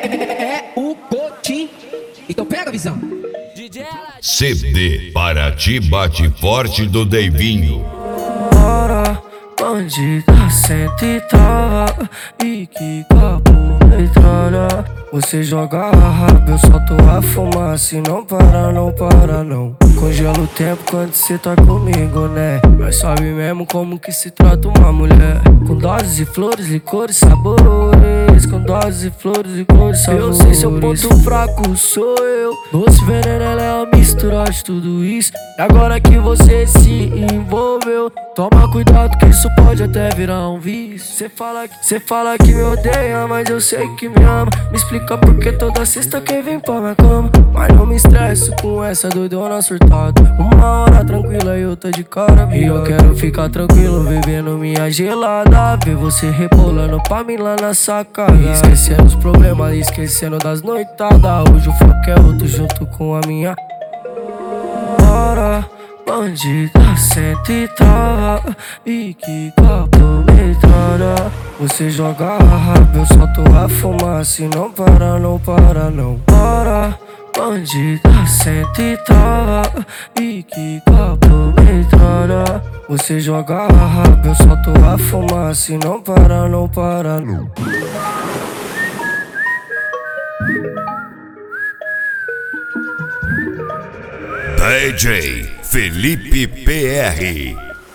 É o Coutinho. Então pega a visão. CD Paraty Bate Forte do Deivinho. Bora, bandida, senta e trava. E que capo metralha. Você joga rápido, eu solto a fumaça e não para, não para não. Congela o tempo quando cê tá comigo, né? Mas sabe mesmo como que se trata uma mulher. Com doses de flores, licores, sabores. Com doses de flores, licores, sabores. Eu sei seu ponto fraco, sou eu. Doce veneno, ela é a mistura de tudo isso. E agora que você se envolveu, toma cuidado que isso pode até virar um vício. Cê fala que me odeia, mas eu sei que me ama. Me explica porque toda sexta quem vem pra minha cama. Mas não me estresso com essa doidona surtada. Uma hora tranquila e outra de cara virada. E eu quero ficar tranquilo, bebendo minha gelada. Ver você rebolando pra mim lá na sacada. Esquecendo os problemas, esquecendo das noitadas. Hoje o foco é outro junto com a minha. Bora, bandida, senta e trava. E que capo metralha. Você joga rápido, eu solto a fumaça e não para, não para não. Bora, bandida, senta e trava. E que capo metralha. Você joga rápido, eu solto a fumaça e não para, não para não. DJ Felipe PR.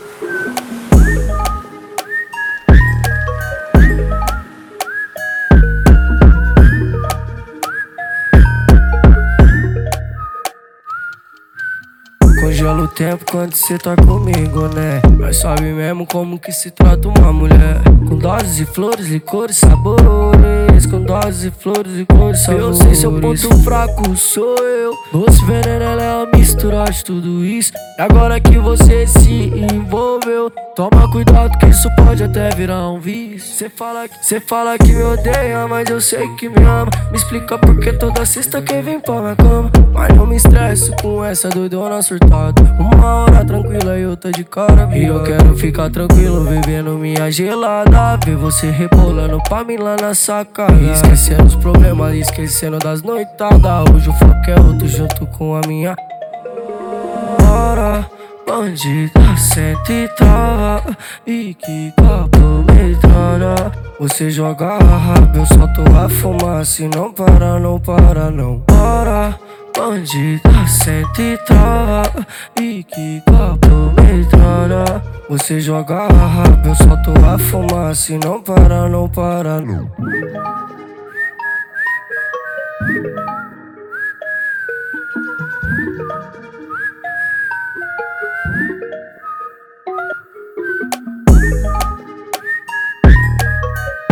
Congela o tempo quando cê tá comigo, né? Mas sabe mesmo como que se trata uma mulher. Com doses de flores, licores, sabores. Com doses de flores, licores, sabores. Eu sei seu ponto fraco, sou eu. Doce veneno, ela é a mistura de tudo isso. E agora que você se envolveu, toma cuidado que isso pode até virar um vício. Cê fala que me odeia, mas eu sei que me ama. Me explica porque toda sexta quem vem pra minha cama. Mas não me estresso com essa doidona surtada. Uma hora tranquila e outra de cara virada. E eu quero ficar tranquilo, bebendo minha gelada. Ver você rebolando pra mim lá na sacada. Esquecendo os problemas, esquecendo das noitadas. Hoje o foco é outro junto com a minha. Bora, bandida, senta e trava. E que capo metralha. Você joga rápido, eu solto a fumaça e não para, não para não. Bora, bandida, senta e trava. E que capo metralha. Você joga rápido, eu solto a fumaça e não para, não para não.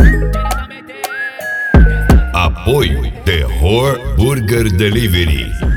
Apoio Terror Burger Delivery.